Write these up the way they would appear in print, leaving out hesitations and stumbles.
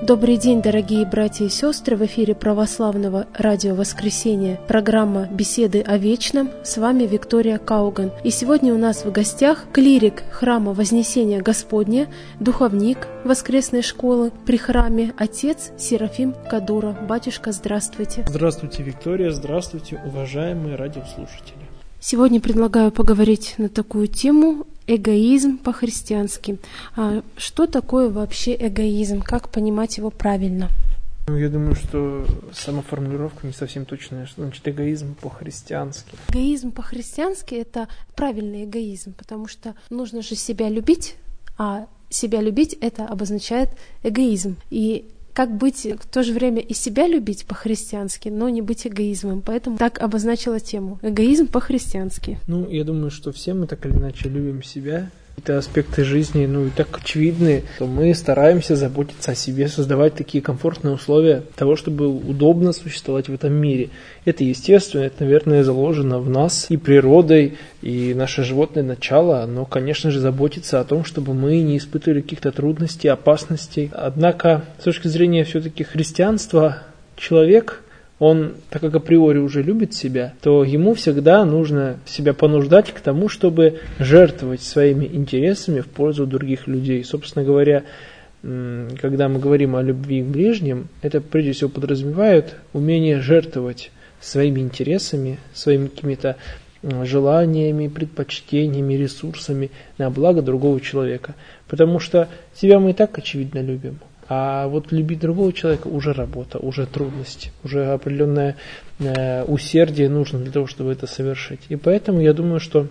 Добрый день, дорогие братья и сестры! В эфире Православного радио «Воскресенье» программа «Беседы о вечном». С вами Виктория Кауган. И сегодня у нас в гостях клирик храма Вознесения Господня, духовник воскресной школы при храме, отец Серафим Кадура. Батюшка, здравствуйте! Здравствуйте, Виктория! Здравствуйте, уважаемые радиослушатели! Сегодня предлагаю поговорить на такую тему – эгоизм по-христиански. Что такое вообще эгоизм? Как понимать его правильно? Я думаю, что сама формулировка не совсем точная. Что значит эгоизм по-христиански? Эгоизм по-христиански – это правильный эгоизм, потому что нужно же себя любить, а себя любить – это обозначает эгоизм. И как быть в то же время и себя любить по-христиански, но не быть эгоизмом. Поэтому так обозначила тему. Эгоизм по-христиански. Я думаю, что все мы так или иначе любим себя. Это аспекты жизни, и так очевидны, что мы стараемся заботиться о себе, создавать такие комфортные условия для того, чтобы удобно существовать в этом мире. Это естественно, это, наверное, заложено в нас и природой, и наше животное начало, оно, конечно же, заботится о том, чтобы мы не испытывали каких-то трудностей, опасностей. Однако, с точки зрения все-таки христианства, человек, он, так как априори уже любит себя, то ему всегда нужно себя понуждать к тому, чтобы жертвовать своими интересами в пользу других людей. Собственно говоря, когда мы говорим о любви к ближним, это прежде всего подразумевает умение жертвовать своими интересами, своими какими-то желаниями, предпочтениями, ресурсами на благо другого человека. Потому что себя мы и так очевидно любим. А вот любить другого человека уже работа, уже трудность, уже определенное усердие нужно для того, чтобы это совершить. И поэтому я думаю, что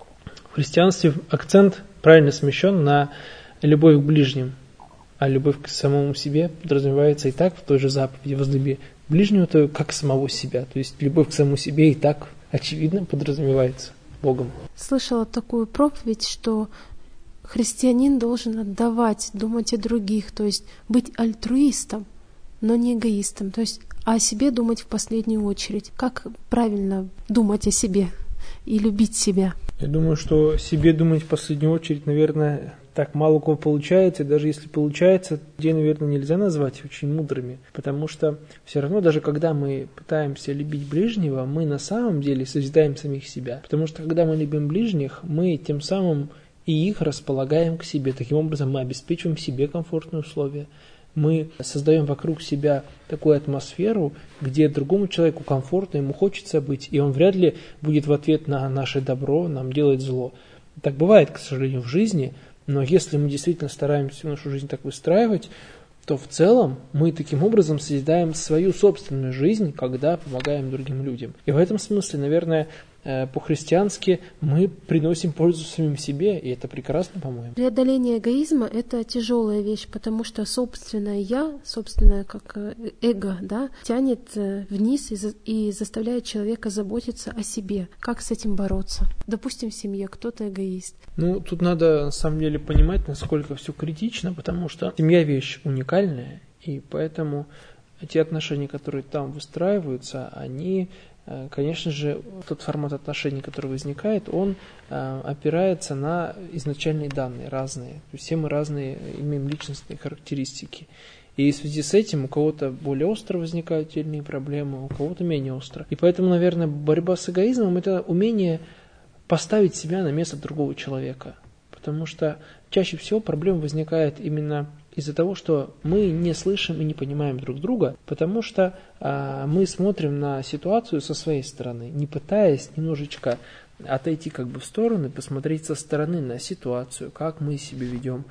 в христианстве акцент правильно смещен на любовь к ближним, а любовь к самому себе подразумевается и так в той же заповеди «возлюби ближнего твоего как самого себя». То есть любовь к самому себе и так очевидно подразумевается Богом. Слышала такую проповедь, что христианин должен отдавать, думать о других, то есть быть альтруистом, но не эгоистом, то есть о себе думать в последнюю очередь. Как правильно думать о себе и любить себя? Я думаю, что себе думать в последнюю очередь, наверное, так мало у кого получается, и даже если получается, людей, наверное, нельзя назвать очень мудрыми, потому что все равно, даже когда мы пытаемся любить ближнего, мы на самом деле созидаем самих себя, потому что когда мы любим ближних, мы тем самым и их располагаем к себе. Таким образом, мы обеспечиваем себе комфортные условия. Мы создаем вокруг себя такую атмосферу, где другому человеку комфортно, ему хочется быть, и он вряд ли будет в ответ на наше добро нам делать зло. Так бывает, к сожалению, в жизни, но если мы действительно стараемся нашу жизнь так выстраивать, то в целом мы таким образом созидаем свою собственную жизнь, когда помогаем другим людям. И в этом смысле, наверное, по-христиански мы приносим пользу самим себе, и это прекрасно, по-моему. Преодоление эгоизма – это тяжелая вещь, потому что собственное «я», собственное как эго, тянет вниз и заставляет человека заботиться о себе. Как с этим бороться? Допустим, в семье кто-то эгоист. Тут надо, на самом деле, понимать, насколько все критично, потому что семья – вещь уникальная, и поэтому те отношения, которые там выстраиваются, они, конечно же, тот формат отношений, который возникает, он опирается на изначальные данные, разные. То есть все мы разные, имеем личностные характеристики. И в связи с этим у кого-то более остро возникают отдельные проблемы, у кого-то менее остро. И поэтому, наверное, борьба с эгоизмом – это умение поставить себя на место другого человека. Потому что чаще всего проблема возникает именно из-за того, что мы не слышим и не понимаем друг друга, потому что мы смотрим на ситуацию со своей стороны, не пытаясь немножечко отойти в сторону и посмотреть со стороны на ситуацию, как мы себя ведем.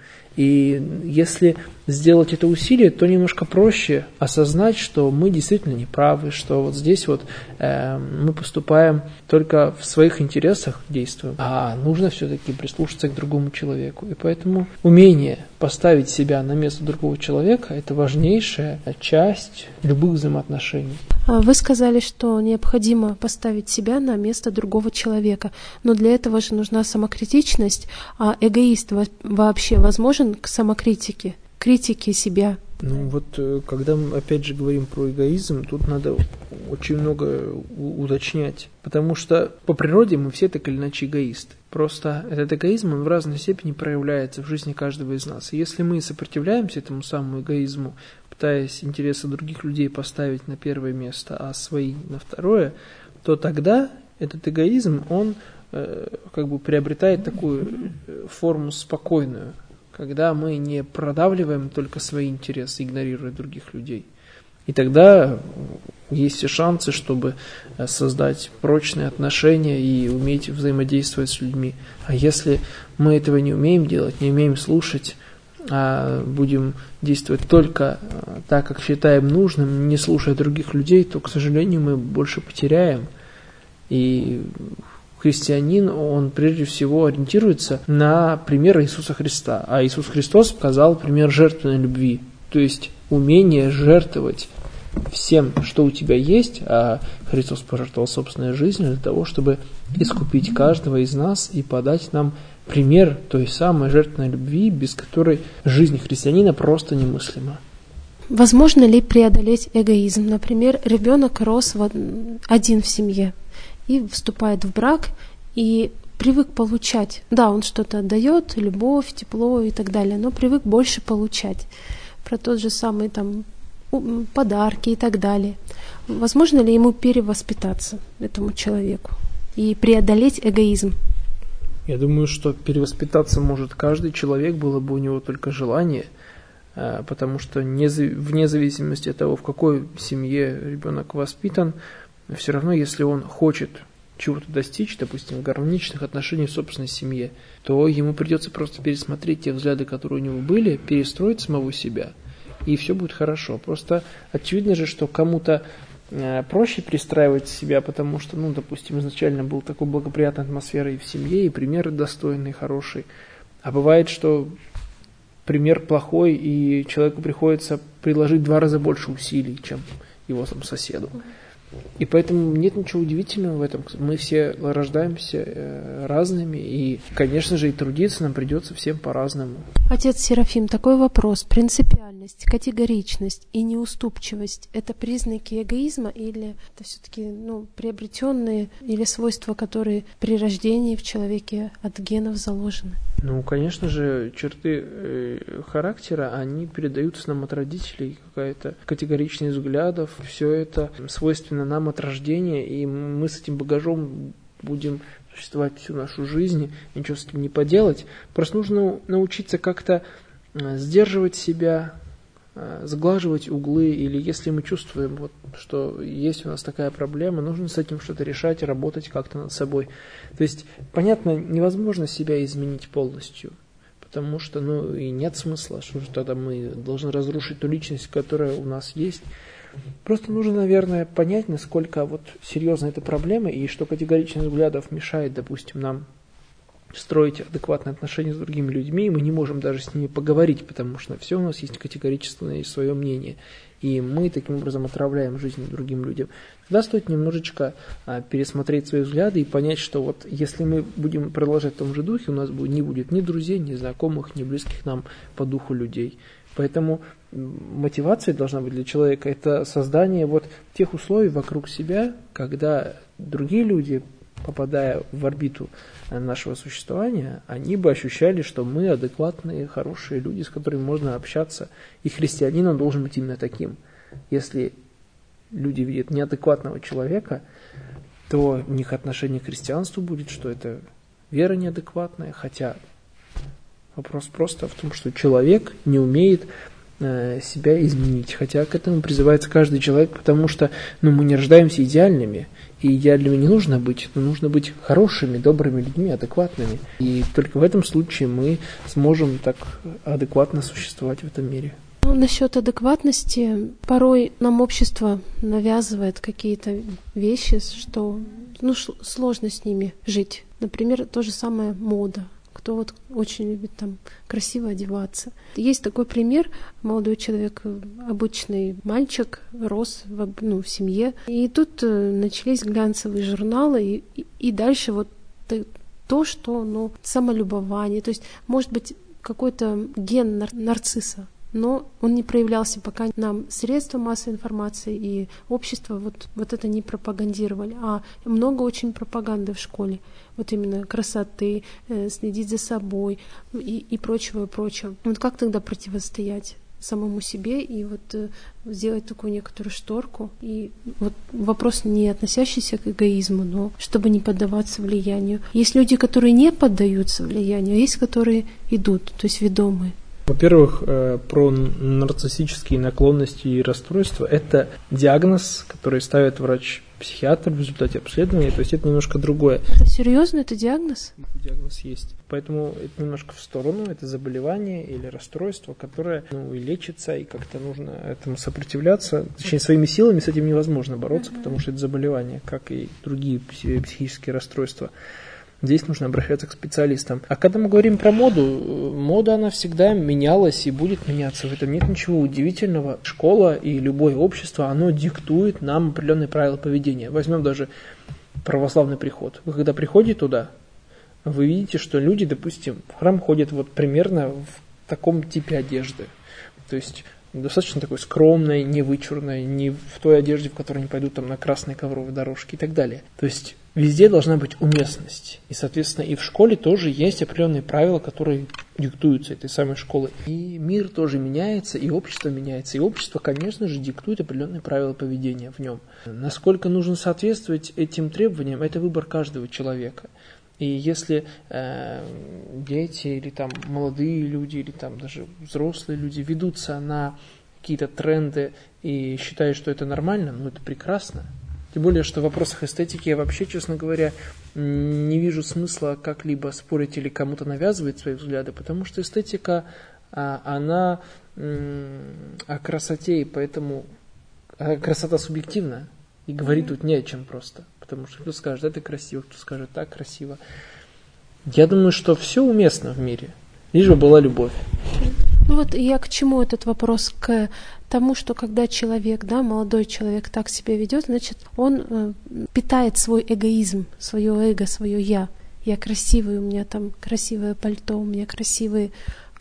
И если сделать это усилие, то немножко проще осознать, что мы действительно не правы, что вот здесь мы поступаем только в своих интересах, действуем, а нужно все-таки прислушаться к другому человеку. И поэтому умение поставить себя на место другого человека – это важнейшая часть любых взаимоотношений. Вы сказали, что необходимо поставить себя на место другого человека, но для этого же нужна самокритичность, а эгоист вообще возможен к самокритике, критике себя? Когда мы опять же говорим про эгоизм, тут надо очень много уточнять, потому что по природе мы все так или иначе эгоисты. Просто этот эгоизм, он в разной степени проявляется в жизни каждого из нас. И если мы сопротивляемся этому самому эгоизму, пытаясь интересы других людей поставить на первое место, а свои на второе, то тогда этот эгоизм, он приобретает такую форму спокойную, когда мы не продавливаем только свои интересы, игнорируя других людей. И тогда есть все шансы, чтобы создать прочные отношения и уметь взаимодействовать с людьми. А если мы этого не умеем делать, не умеем слушать, а будем действовать только так, как считаем нужным, не слушая других людей, то, к сожалению, мы больше потеряем. И христианин, он прежде всего ориентируется на пример Иисуса Христа. А Иисус Христос показал пример жертвенной любви, то есть умение жертвовать всем, что у тебя есть, а Христос пожертвовал собственной жизнью для того, чтобы искупить каждого из нас и подать нам пример той самой жертвенной любви, без которой жизнь христианина просто немыслима. Возможно ли преодолеть эгоизм? Например, ребенок рос один в семье и вступает в брак, и привык получать. Да, он что-то отдает, любовь, тепло и так далее, но привык больше получать. Про тот же самый подарки и так далее. Возможно ли ему перевоспитаться, этому человеку, и преодолеть эгоизм? Я думаю, что перевоспитаться может каждый человек, было бы у него только желание, потому что вне зависимости от того, в какой семье ребенок воспитан, все равно, если он хочет чего-то достичь, допустим, гармоничных отношений в собственной семье, то ему придется просто пересмотреть те взгляды, которые у него были, перестроить самого себя, и все будет хорошо. Просто очевидно же, что кому-то проще перестраивать себя, потому что, допустим, изначально была такой благоприятная атмосфера и в семье, и примеры достойные, хорошие. А бывает, что пример плохой, и человеку приходится приложить 2 раза больше усилий, чем его соседу. И поэтому нет ничего удивительного в этом. Мы все рождаемся разными, и, конечно же, и трудиться нам придется всем по-разному. Отец Серафим, такой вопрос. Принципиальность, категоричность и неуступчивость – это признаки эгоизма или это все-таки приобретенные или свойства, которые при рождении в человеке от генов заложены? Конечно же, черты характера, они передаются нам от родителей, какая-то категоричность взглядов, все это свойственно нам от рождения, и мы с этим багажом будем существовать всю нашу жизнь, ничего с этим не поделать. Просто нужно научиться как-то сдерживать себя, сглаживать углы, или если мы чувствуем, что есть у нас такая проблема, нужно с этим что-то решать, работать как-то над собой. То есть, понятно, невозможно себя изменить полностью, потому что, и нет смысла, что тогда мы должны разрушить ту личность, которая у нас есть. Просто нужно, наверное, понять, насколько серьезна эта проблема, и что категоричность взглядов мешает, допустим, нам строить адекватные отношения с другими людьми, и мы не можем даже с ними поговорить, потому что все у нас есть категоричное свое мнение, и мы таким образом отравляем жизнь другим людям. Тогда стоит немножечко пересмотреть свои взгляды и понять, что если мы будем продолжать в том же духе, у нас не будет ни друзей, ни знакомых, ни близких нам по духу людей. Поэтому мотивацией должна быть для человека это создание тех условий вокруг себя, когда другие люди, попадая в орбиту нашего существования, они бы ощущали, что мы адекватные, хорошие люди, с которыми можно общаться. И христианин, он должен быть именно таким. Если люди видят неадекватного человека, то у них отношение к христианству будет, что это вера неадекватная, хотя вопрос просто в том, что человек не умеет себя изменить, хотя к этому призывается каждый человек, потому что мы не рождаемся идеальными, и идеальными не нужно быть, но нужно быть хорошими, добрыми людьми, адекватными, и только в этом случае мы сможем так адекватно существовать в этом мире. Насчет адекватности, порой нам общество навязывает какие-то вещи, что сложно с ними жить. Например, то же самое мода. Кто очень любит красиво одеваться. Есть такой пример. Молодой человек, обычный мальчик, рос в семье. И тут начались глянцевые журналы, и дальше то, что самолюбование. То есть, может быть, какой-то ген нарцисса, но он не проявлялся, пока нам средства массовой информации и общество это не пропагандировали. А много очень пропаганды в школе. Именно красоты, следить за собой и прочего, и прочего. Как тогда противостоять самому себе и сделать такую некоторую шторку. И вопрос не относящийся к эгоизму, но чтобы не поддаваться влиянию. Есть люди, которые не поддаются влиянию, а есть, которые идут, то есть ведомые. Во-первых, про нарциссические наклонности и расстройства – это диагноз, который ставит врач-психиатр в результате обследования, то есть это немножко другое. Это серьезно? Это диагноз? Диагноз есть. Поэтому это немножко в сторону, это заболевание или расстройство, которое и лечится, и как-то нужно этому сопротивляться. Точнее, своими силами с этим невозможно бороться, потому что это заболевание, как и другие психические расстройства. Здесь нужно обращаться к специалистам. А когда мы говорим про моду, мода, она всегда менялась и будет меняться. В этом нет ничего удивительного. Школа и любое общество, оно диктует нам определенные правила поведения. Возьмем даже православный приход. Вы когда приходите туда, вы видите, что люди, допустим, в храм ходят примерно в таком типе одежды. То есть достаточно такой скромной, не вычурной, не в той одежде, в которой они пойдут на красной ковровой дорожке и так далее. То есть везде должна быть уместность. И, соответственно, и в школе тоже есть определенные правила, которые диктуются этой самой школой. И мир тоже меняется, и общество меняется. И общество, конечно же, диктует определенные правила поведения в нем. Насколько нужно соответствовать этим требованиям, это выбор каждого человека. И если дети или молодые люди, или даже взрослые люди ведутся на какие-то тренды и считают, что это нормально, это прекрасно. Тем более, что в вопросах эстетики я вообще, честно говоря, не вижу смысла как-либо спорить или кому-то навязывать свои взгляды, потому что эстетика, она о красоте, и поэтому красота субъективна, и говорить тут не о чем просто. Потому что кто скажет, это красиво, кто скажет, так красиво. Я думаю, что все уместно в мире, лишь бы была любовь. Я к чему этот вопрос? К тому, что когда человек, молодой человек так себя ведет, значит, он питает свой эгоизм, свое эго, свое я. Я красивый, у меня красивое пальто, у меня красивые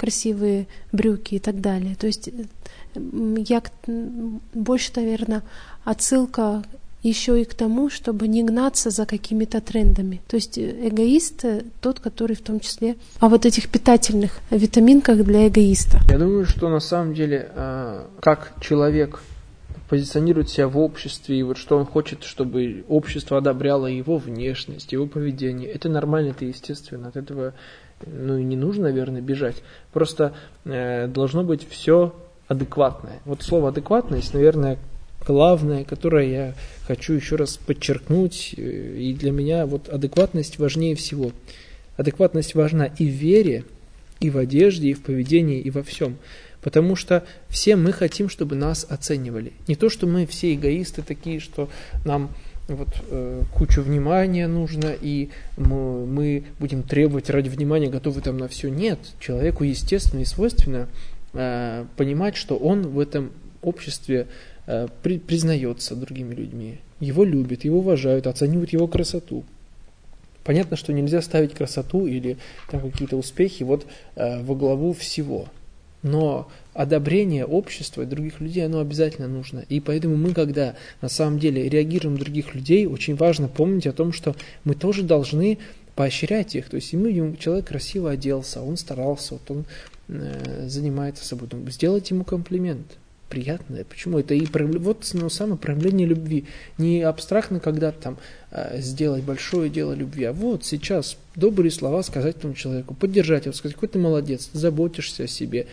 брюки и так далее. То есть я больше, наверное, отсылка еще и к тому, чтобы не гнаться за какими-то трендами. То есть эгоист тот, который в том числе о этих питательных витаминках для эгоиста. Я думаю, что на самом деле, как человек позиционирует себя в обществе, и что он хочет, чтобы общество одобряло его внешность, его поведение, это нормально, это естественно. От этого и не нужно, наверное, бежать. Просто должно быть все адекватное. Слово адекватность, наверное, главное, которое я хочу еще раз подчеркнуть, и для меня адекватность важнее всего. Адекватность важна и в вере, и в одежде, и в поведении, и во всем. Потому что все мы хотим, чтобы нас оценивали. Не то, что мы все эгоисты такие, что нам кучу внимания нужно, и мы будем требовать ради внимания, готовы на все. Нет, человеку естественно и свойственно понимать, что он в этом обществе признается другими людьми, его любят, его уважают, оценивают его красоту. Понятно, что нельзя ставить красоту или какие-то успехи во главу всего, но одобрение общества и других людей, оно обязательно нужно. И поэтому мы, когда на самом деле реагируем на других людей, очень важно помнить о том, что мы тоже должны поощрять их. То есть, человек красиво оделся, он старался, он занимается собой, сделать ему комплимент. Приятное. Почему? Это и самое проявление любви. Не абстрактно когда-то сделать большое дело любви, а сейчас добрые слова сказать тому человеку, поддержать его, сказать, какой ты молодец, ты заботишься о себе,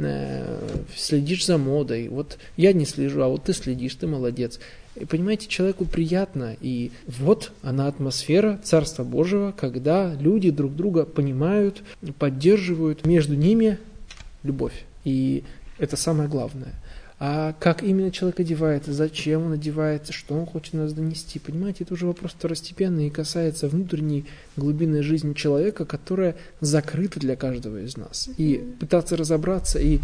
следишь за модой. Я не слежу, а ты следишь, ты молодец. И понимаете, человеку приятно, и она атмосфера Царства Божьего, когда люди друг друга понимают, поддерживают, между ними любовь. И это самое главное. А как именно человек одевается, зачем он одевается, что он хочет нас донести, понимаете, это уже вопрос второстепенный и касается внутренней глубинной жизни человека, которая закрыта для каждого из нас. И пытаться разобраться и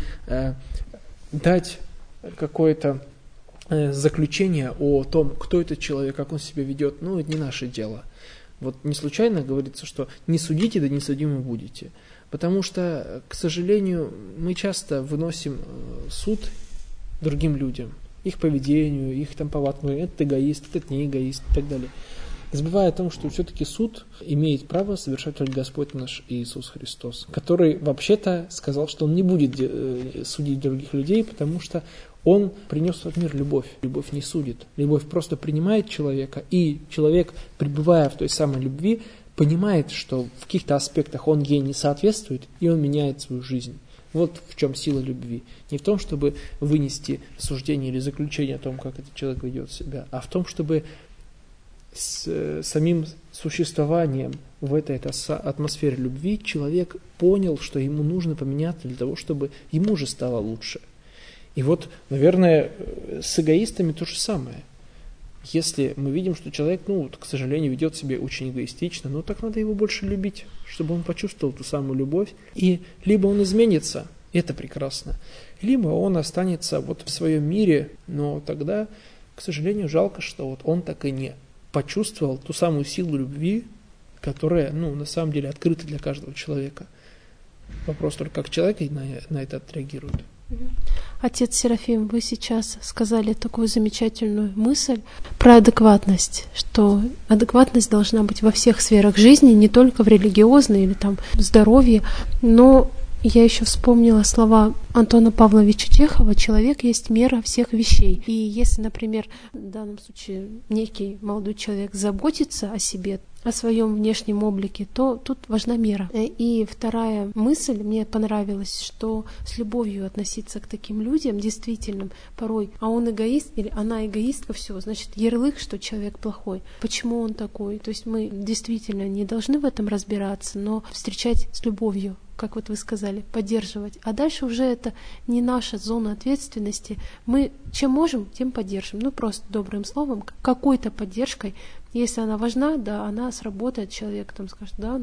дать какое-то заключение о том, кто этот человек, как он себя ведет, это не наше дело. Не случайно говорится, что не судите, да не судимы будете. Потому что, к сожалению, мы часто выносим суд другим людям, их поведению, их повадкам, этот эгоист, этот не эгоист и так далее. забывая о том, что все-таки суд имеет право совершать только Господь наш Иисус Христос, который вообще-то сказал, что Он не будет судить других людей, потому что Он принес в мир любовь. Любовь не судит. Любовь просто принимает человека, и человек, пребывая в той самой любви, понимает, что в каких-то аспектах он ей не соответствует, и он меняет свою жизнь. Вот в чем сила любви. Не в том, чтобы вынести суждение или заключение о том, как этот человек ведет себя, а в том, чтобы с самим существованием в этой атмосфере любви человек понял, что ему нужно поменяться для того, чтобы ему же стало лучше. И вот, наверное, с эгоистами то же самое. Если мы видим, что человек, к сожалению, ведет себя очень эгоистично, так надо его больше любить, чтобы он почувствовал ту самую любовь. И либо он изменится, это прекрасно, либо он останется в своем мире, но тогда, к сожалению, жалко, что он так и не почувствовал ту самую силу любви, которая, на самом деле открыта для каждого человека. Вопрос только, как человек на это отреагирует. Отец Серафим, вы сейчас сказали такую замечательную мысль про адекватность, что адекватность должна быть во всех сферах жизни, не только в религиозной или здоровье, но я еще вспомнила слова Антона Павловича Чехова: «Человек есть мера всех вещей». И если, например, в данном случае некий молодой человек заботится о себе, о своем внешнем облике, то тут важна мера. И вторая мысль мне понравилась, что с любовью относиться к таким людям, действительно, порой, а он эгоист или она эгоистка, все, значит, ярлык, что человек плохой. Почему он такой? То есть мы действительно не должны в этом разбираться, но встречать с любовью, как вы сказали, поддерживать. А дальше уже это не наша зона ответственности. Мы чем можем, тем поддержим. Просто добрым словом, какой-то поддержкой. Если она важна, да, она сработает, человек скажет, да,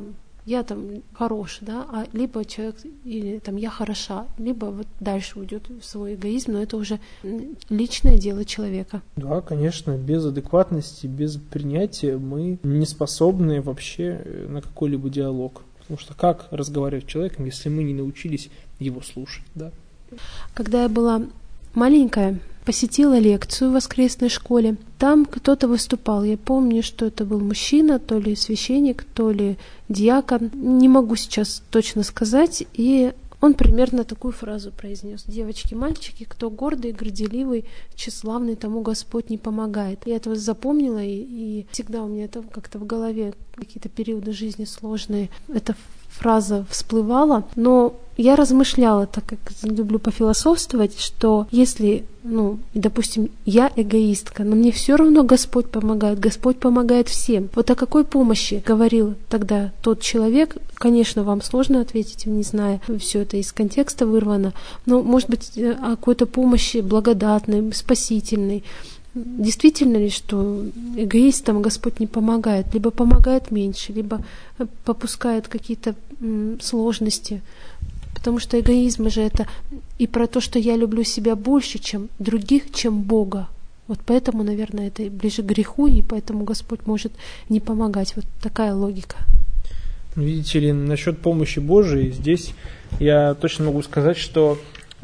я хорош, да, либо человек, или я хороша, либо дальше уйдет в свой эгоизм, но это уже личное дело человека. Да, конечно, без адекватности, без принятия мы не способны вообще на какой-либо диалог. Потому что как разговаривать с человеком, если мы не научились его слушать, да? Когда я была маленькая, посетила лекцию в воскресной школе. Там кто-то выступал. Я помню, что это был мужчина, то ли священник, то ли диакон. Не могу сейчас точно сказать. И он примерно такую фразу произнес: «Девочки, мальчики, кто гордый, горделивый, тщеславный, тому Господь не помогает». Я это запомнила, и всегда у меня это как-то в голове, какие-то периоды жизни сложные, эта фраза всплывала. Но я размышляла, так как люблю пофилософствовать, что если, допустим, я эгоистка, но мне все равно Господь помогает всем. Вот о какой помощи говорил тогда тот человек? Конечно, вам сложно ответить, не зная, все это из контекста вырвано, но, может быть, о какой-то помощи благодатной, спасительной. Действительно ли, что эгоистам Господь не помогает, либо помогает меньше, либо попускает какие-то сложности? Потому что эгоизм же это и про то, что я люблю себя больше, чем других, чем Бога. Вот поэтому, наверное, это ближе к греху, и поэтому Господь может не помогать. Вот такая логика. Видите ли, насчет помощи Божией, здесь я точно могу сказать, что,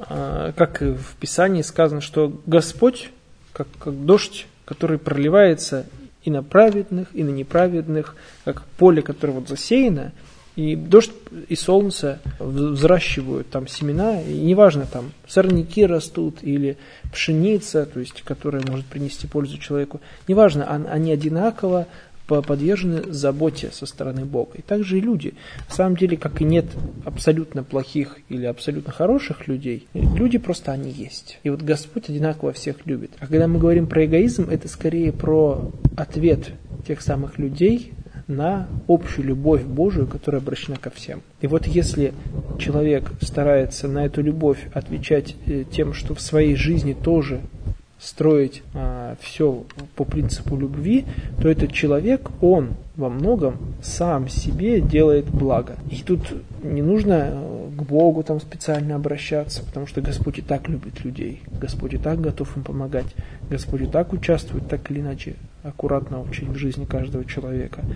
как и в Писании сказано, что Господь, как дождь, который проливается и на праведных, и на неправедных, как поле, которое засеяно, и дождь и солнце взращивают там семена, и неважно, там сорняки растут или пшеница, то есть, которая может принести пользу человеку, неважно, они одинаково подвержены заботе со стороны Бога. И также и люди. На самом деле, как и нет абсолютно плохих или абсолютно хороших людей, люди просто они есть. И вот Господь одинаково всех любит. А когда мы говорим про эгоизм, это скорее про ответ тех самых людей на общую любовь Божию, которая обращена ко всем. И вот если человек старается на эту любовь отвечать тем, что в своей жизни тоже строить все по принципу любви, то этот человек, он во многом сам себе делает благо. И тут не нужно к Богу там специально обращаться, потому что Господь и так любит людей, Господь и так готов им помогать, Господь и так участвует так или иначе аккуратно очень в жизни каждого человека.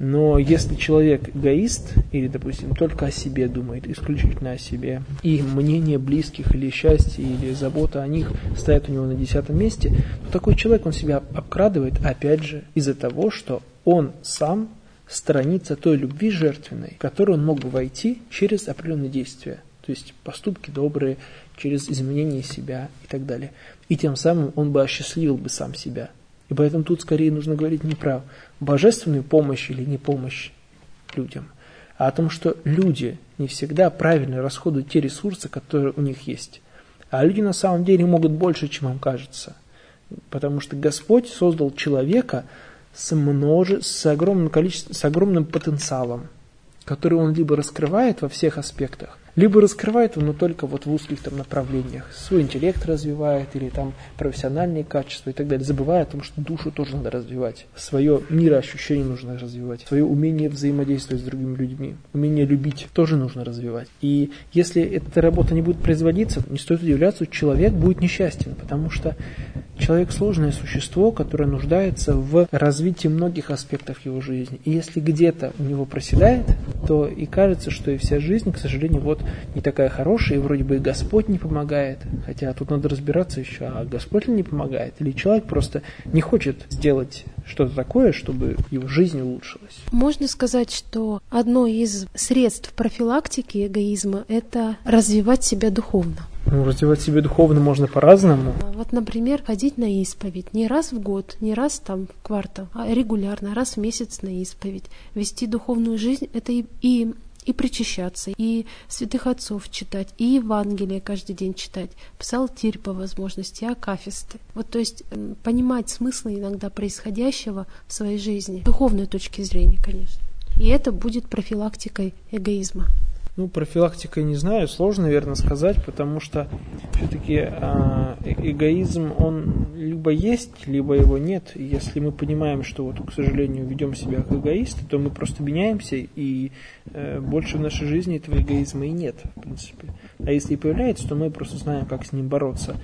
Но если человек эгоист или, допустим, только о себе думает, исключительно о себе, и мнение близких или счастье, или забота о них стоят у него на 10-м месте, то такой человек, он себя обкрадывает, опять же, из-за того, что он сам сторонится той любви жертвенной, в которую он мог бы войти через определенные действия, то есть поступки добрые, через изменение себя и так далее. И тем самым он бы осчастливил бы сам себя. И поэтому тут скорее нужно говорить не про божественную помощь или не помощь людям, а о том, что люди не всегда правильно расходуют те ресурсы, которые у них есть. А люди на самом деле могут больше, чем им кажется. Потому что Господь создал человека с огромным количеством, с огромным потенциалом, который он либо раскрывает во всех аспектах, либо раскрывает его, но только вот в узких там направлениях. Свой интеллект развивает, или там профессиональные качества и так далее, забывая о том, что душу тоже надо развивать, свое мироощущение нужно развивать, свое умение взаимодействовать с другими людьми, умение любить тоже нужно развивать. И если эта работа не будет производиться, не стоит удивляться, человек будет несчастен, потому что человек сложное существо, которое нуждается в развитии многих аспектов его жизни. И если где-то у него проседает, то и кажется, что и вся жизнь, к сожалению, вот не такая хорошая, и вроде бы и Господь не помогает. Хотя тут надо разбираться еще, а Господь ли не помогает? Или человек просто не хочет сделать что-то такое, чтобы его жизнь улучшилась? Можно сказать, что одно из средств профилактики эгоизма – это развивать себя духовно. Развивать себя духовно можно по-разному. Вот, например, ходить на исповедь не раз в год, не раз там в квартал, а регулярно, раз в месяц на исповедь. Вести духовную жизнь – это и причащаться, и святых отцов читать, и Евангелие каждый день читать, псалтирь по возможности, акафисты. Вот, то есть понимать смыслы иногда происходящего в своей жизни, с духовной точки зрения, конечно. И это будет профилактикой эгоизма. Профилактикой не знаю, сложно, наверное, сказать, потому что все-таки эгоизм, он либо есть, либо его нет. И если мы понимаем, что вот, к сожалению, ведем себя как эгоисты, то мы просто меняемся, и больше в нашей жизни этого эгоизма и нет, в принципе. А если и появляется, то мы просто знаем, как с ним бороться.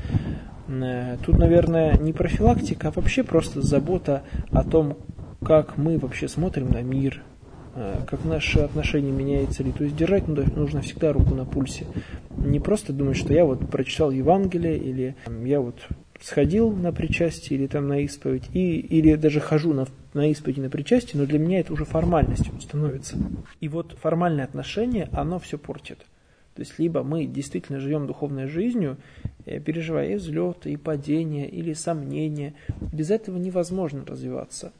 Тут, наверное, не профилактика, а вообще просто забота о том, как мы вообще смотрим на мир, как наши отношения меняются ли. То есть держать нужно всегда руку на пульсе. Не просто думать, что я вот прочитал Евангелие, или я вот сходил на причастие, или там на исповедь, или даже хожу на исповедь и на причастие, но для меня это уже формальностью становится. И вот формальное отношение, оно все портит. То есть либо мы действительно живем духовной жизнью, переживая и взлеты, и падения, или сомнения. Без этого невозможно развиваться.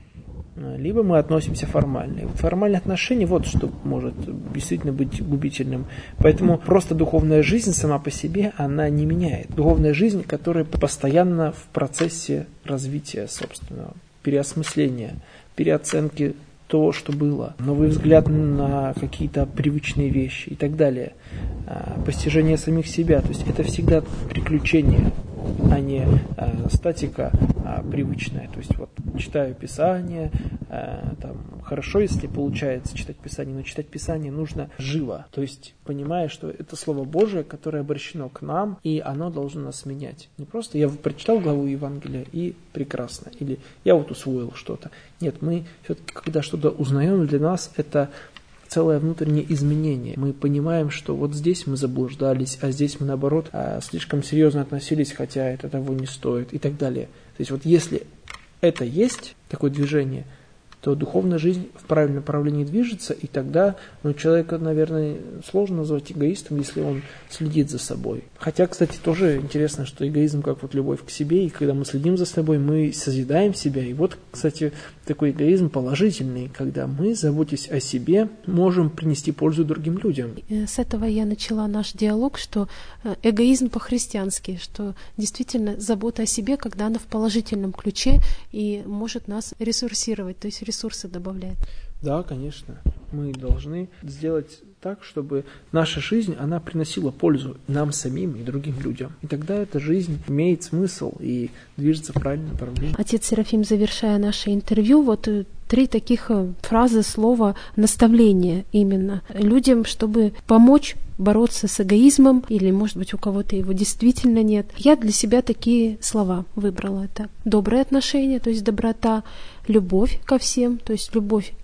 Либо мы относимся формально. И вот формальное отношение, вот что может действительно быть губительным. Поэтому просто духовная жизнь сама по себе, она не меняет. Духовная жизнь, которая постоянно в процессе развития собственного, переосмысления, переоценки того, что было, новый взгляд на какие-то привычные вещи и так далее, постижение самих себя. То есть это всегда приключение, а не статика привычная. То есть вот читаю Писание, там, хорошо, если получается читать Писание, но читать Писание нужно живо. То есть понимая, что это Слово Божие, которое обращено к нам, и оно должно нас менять. Не просто я прочитал главу Евангелия и прекрасно, или я вот усвоил что-то. Нет, мы все-таки, когда что-то узнаем, для нас это целое внутреннее изменение. Мы понимаем, что вот здесь мы заблуждались, а здесь мы, наоборот, слишком серьезно относились, хотя это того не стоит, и так далее. То есть вот если это есть, такое движение, то духовная жизнь в правильном направлении движется, и тогда человека, наверное, сложно назвать эгоистом, если он следит за собой. Хотя, кстати, тоже интересно, что эгоизм, как вот любовь к себе, и когда мы следим за собой, мы созидаем себя. И вот, кстати, такой эгоизм положительный, когда мы, заботясь о себе, можем принести пользу другим людям. С этого я начала наш диалог, что эгоизм по-христиански, что действительно забота о себе, когда она в положительном ключе и может нас ресурсировать, то есть ресурсы добавляет. Да, конечно. Мы должны сделать так, чтобы наша жизнь, она приносила пользу нам самим и другим людям. И тогда эта жизнь имеет смысл и движется в правильном направлении. Отец Серафим, завершая наше интервью, вот 3 таких фразы, слова наставления именно людям, чтобы помочь бороться с эгоизмом, или, может быть, у кого-то его действительно нет. Я для себя такие слова выбрала. Это добрые отношения, то есть доброта, любовь ко всем, то есть любовь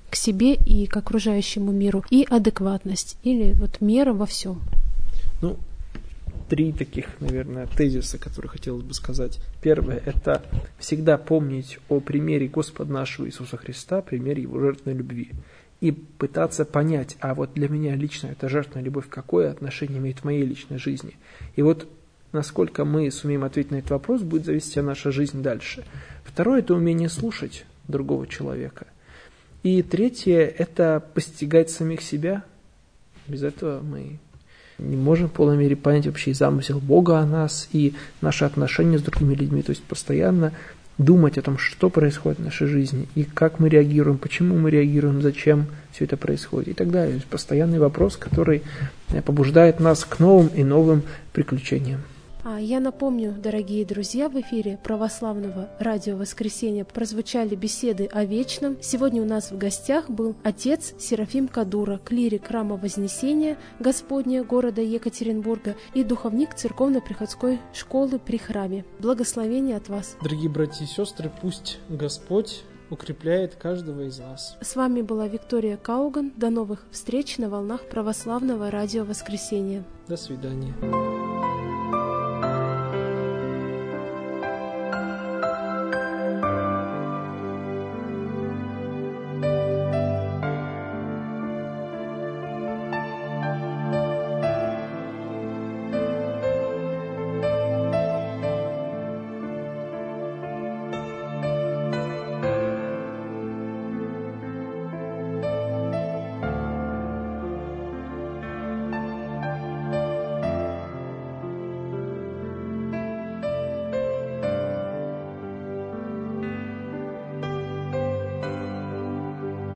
к себе и к окружающему миру, и адекватность, или вот мера во всем. Ну, 3 таких, наверное, тезиса, которые хотелось бы сказать. Первое – это всегда помнить о примере Господа нашего Иисуса Христа, примере Его жертвенной любви. И пытаться понять, а вот для меня лично эта жертвенная любовь какое отношение имеет в моей личной жизни. И вот насколько мы сумеем ответить на этот вопрос, будет зависеть от нашей жизни дальше. Второе – это умение слушать другого человека. И третье – это постигать самих себя. Без этого мы не можем в полной мере понять вообще и замысел Бога о нас, и наши отношения с другими людьми. То есть постоянно думать о том, что происходит в нашей жизни, и как мы реагируем, почему мы реагируем, зачем все это происходит и так далее. То есть постоянный вопрос, который побуждает нас к новым и новым приключениям. Я напомню, дорогие друзья, в эфире православного радио «Воскресенье» прозвучали беседы о вечном. Сегодня у нас в гостях был отец Серафим Кадура, клирик храма Вознесения Господня города Екатеринбурга и духовник церковно-приходской школы при храме. Благословение от вас. Дорогие братья и сестры, пусть Господь укрепляет каждого из вас. С вами была Виктория Кауган. До новых встреч на волнах православного радио «Воскресенье». До свидания.